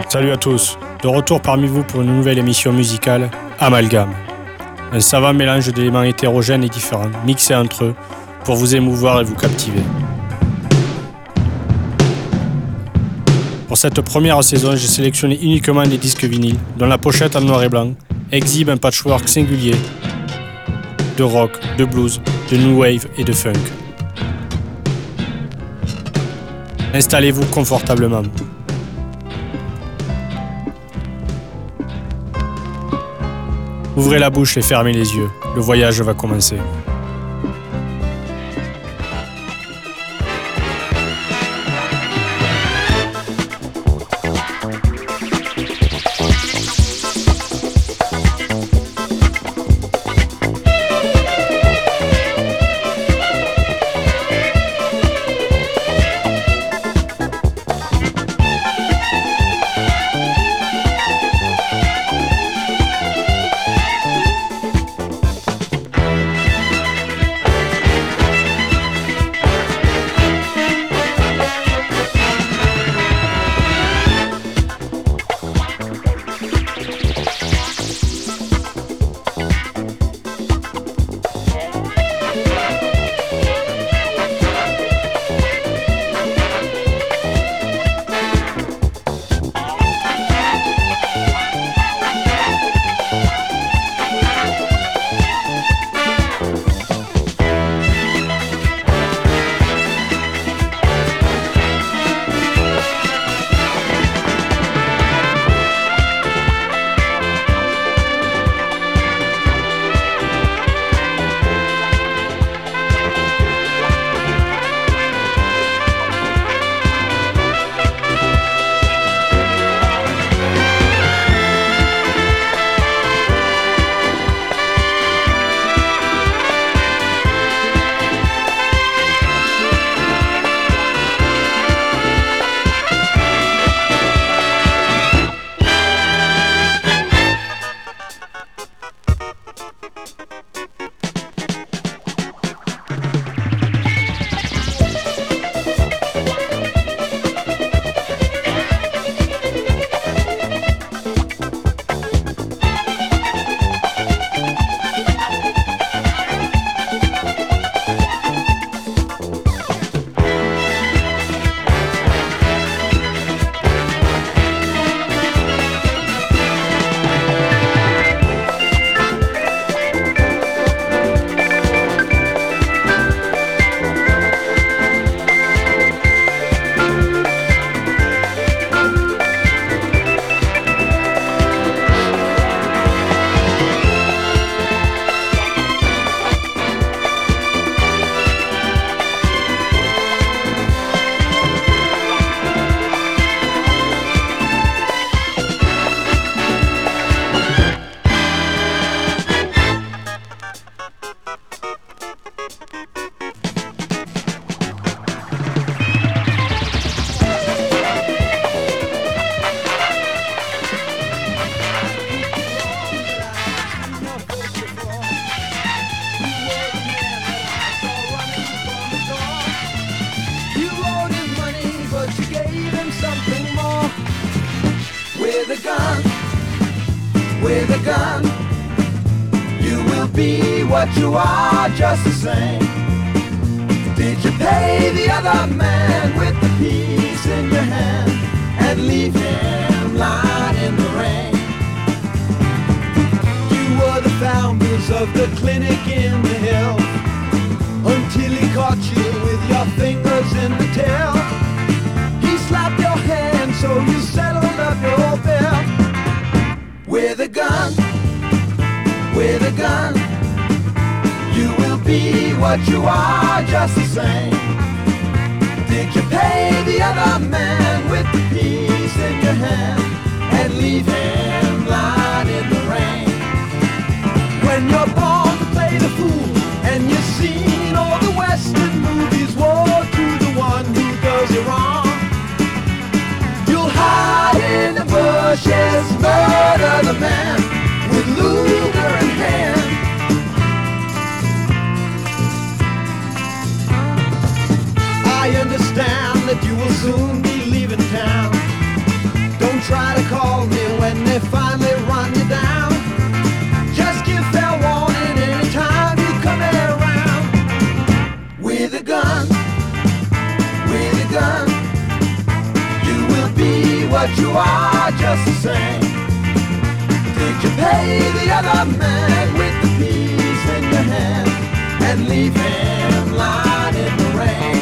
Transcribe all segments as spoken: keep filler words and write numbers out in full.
Salut à tous, de retour parmi vous pour une nouvelle émission musicale, Amalgame. Un savant mélange d'éléments hétérogènes et différents, mixés entre eux, pour vous émouvoir et vous captiver. Pour cette première saison, j'ai sélectionné uniquement des disques vinyles, dont la pochette en noir et blanc exhibe un patchwork singulier de rock, de blues, de new wave et de funk. Installez-vous confortablement. Ouvrez la bouche et fermez les yeux, le voyage va commencer. You are just the same. Did you pay the other man with the piece in your hand and leave him lying in the rain? You were the founders of the clinic in the hill until he caught you with your fingers in the tail. He slapped your hand so you settled up your bill. With a gun, with a gun, you will be what you are, just the same. Did you pay the other man with the piece in your hand and leave him lying in the rain? When you're born to play the fool and you've seen all the Western movies, woe to the one who does you wrong. You'll hide in the bushes, murder the man with Luger in hand. I understand that you will soon be leaving town. Don't and try to call me when they finally run you down. Just give fair warning anytime you come around. With a gun, with a gun, you will be what you are just the same. Did you pay the other man with the peas in your hand and leave him lying in the rain?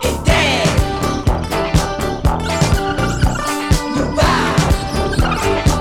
Nous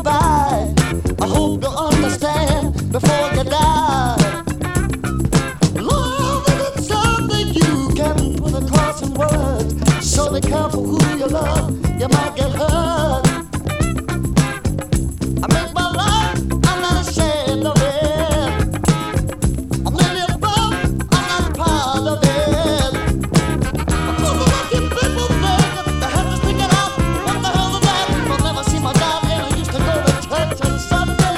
come by. I hope you understand before you die. Love is something you can put across in words. So be careful who you love, you might get hurt. I make my life, I'm not ashamed of it. I'm really above, I'm not proud of it. I'm full of lucky people think they have to stick it out. What the hell is that? People never see my dad and I used to go to church on Sunday.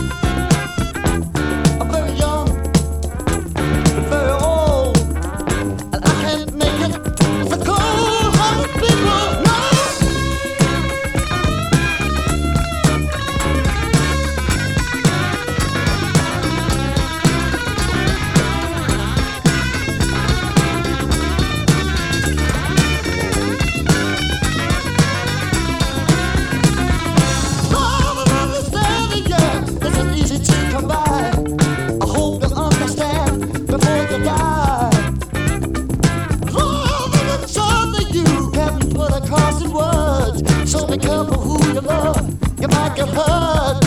I'm very young, very old, and I can't make it with the cold-hearted people, no. Love and understanding, yeah, isn't easy to come by. I hope you understand before you die. Love isn't something you can put across in words. So be careful who you love, you might get hurt.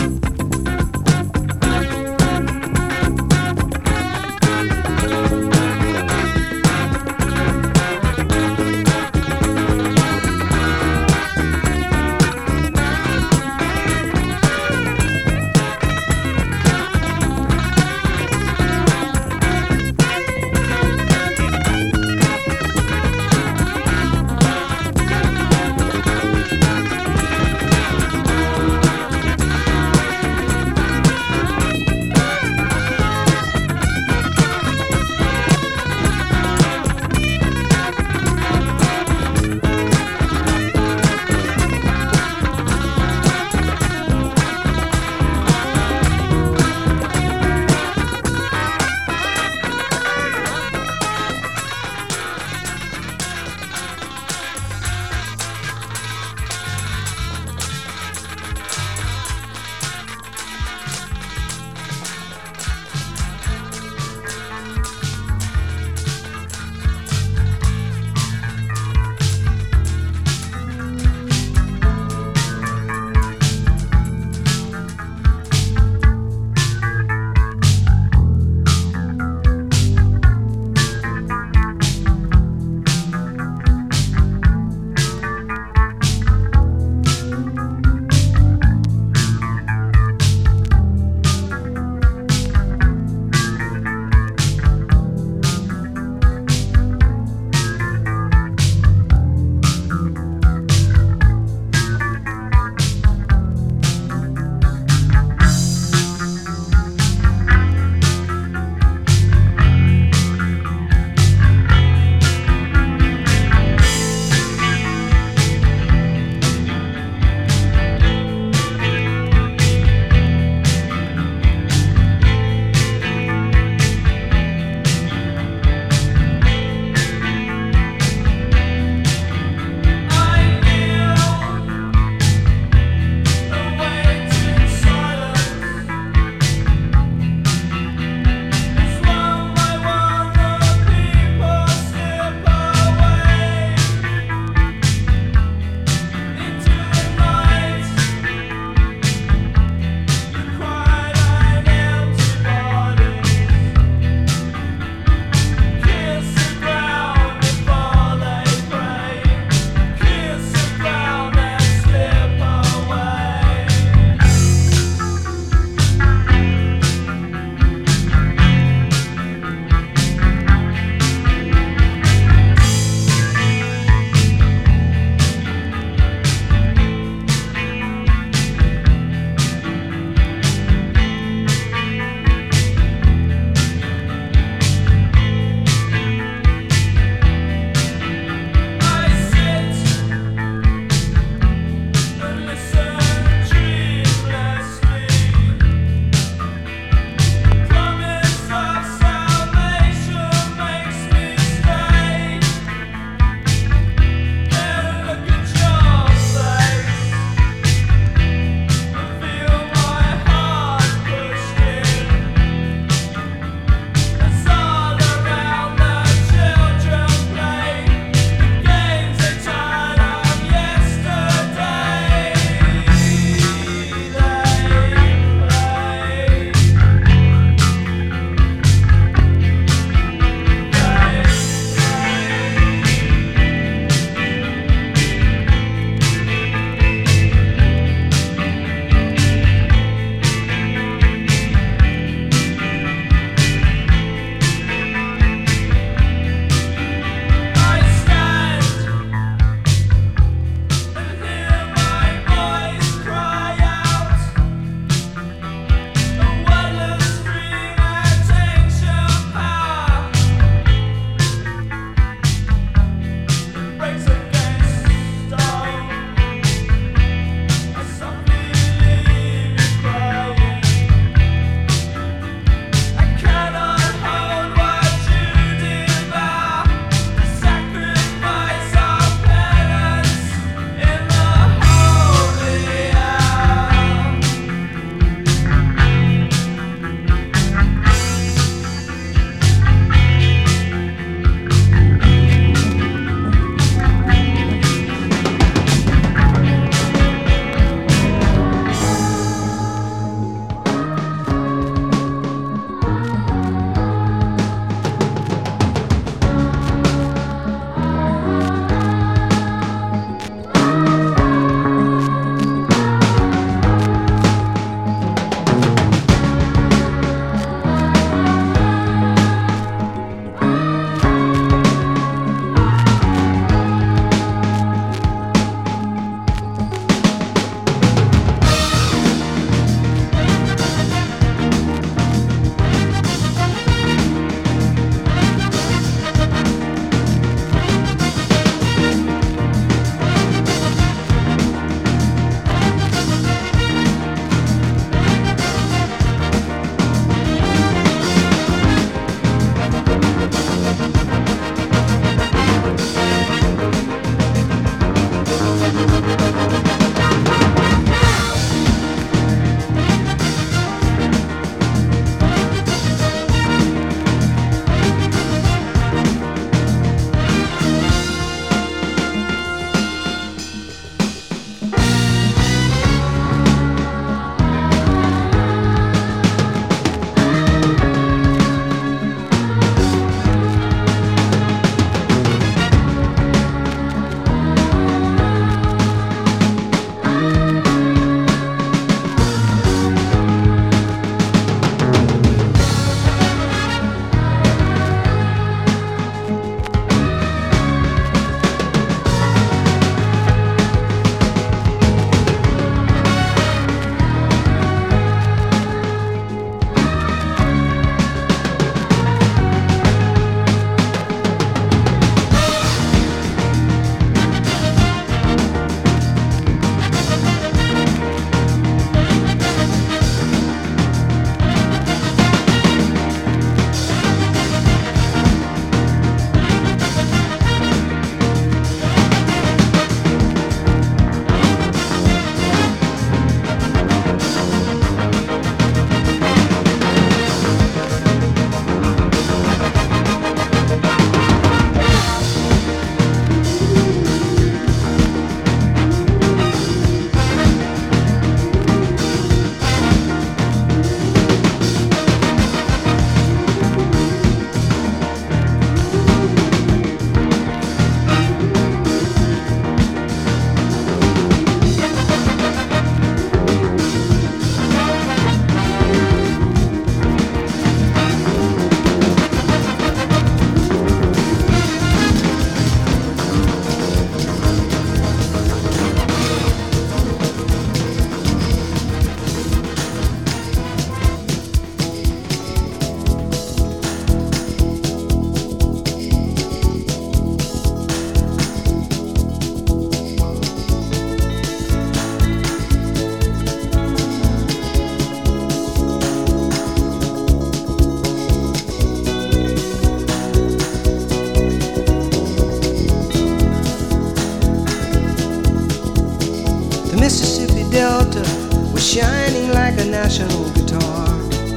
national guitar.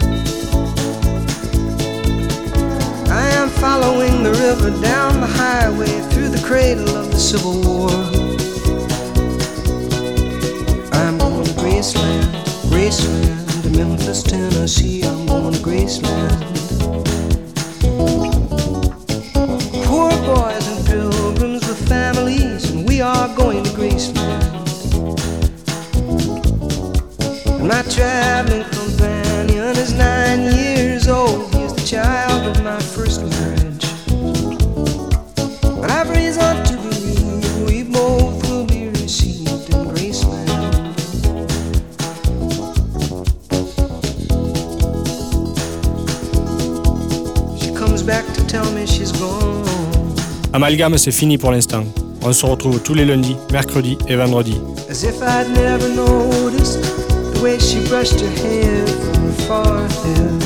I am following the river down the highway through the cradle of the Civil War. I'm going to Graceland, Graceland, to Memphis, Tennessee. I'm going to Graceland. Poor boys and pilgrims with families, and we are going to Graceland. And my traveling companion is nine years old. He's the child of my first marriage. But I've reason to believe we both will be received in Graceland. She comes back to tell me she's gone. Amalgame, c'est fini pour l'instant. On se retrouve tous les lundis, mercredis et vendredis. As if I'd never noticed the way she brushed her hair from her forehead.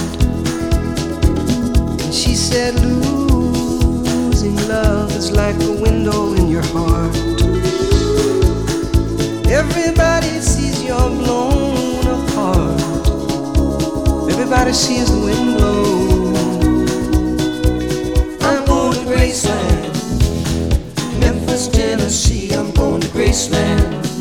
And she said, losing love is like a window in your heart. Everybody sees you're blown apart. Everybody sees the wind blow. I'm going to Graceland, Memphis, Tennessee. I'm going to Graceland.